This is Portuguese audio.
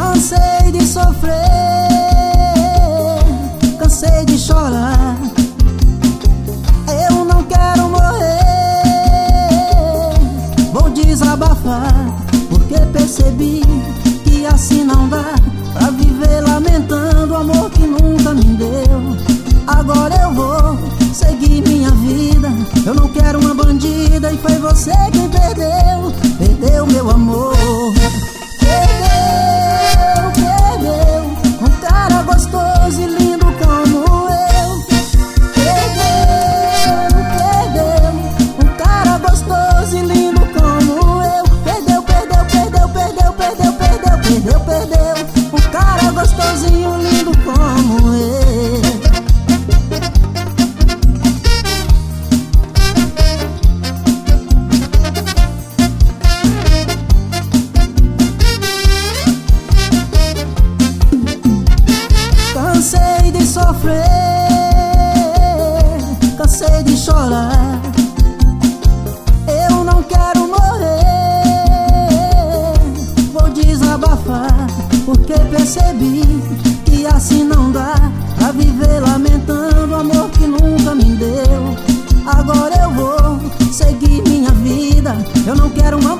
Cansei de sofrer, cansei de chorar. Eu não quero morrer, vou desabafar, porque percebi que assim não dá pra viver lamentando o amor que nunca me deu. Agora eu vou seguir minha vida, eu não quero uma bandida, e foi você quem perdeu, perdeu meu amor. Perdeu um cara gostoso e lindo como eu. Perdeu um cara gostoso e lindo como eu. Perdeu um cara gostosinho, lindo como eu. Cansei de sofrer, cansei de chorar. Eu não quero morrer, vou desabafar, porque percebi que assim não dá pra viver lamentando o amor que nunca me deu. Agora eu vou seguir minha vida, eu não quero uma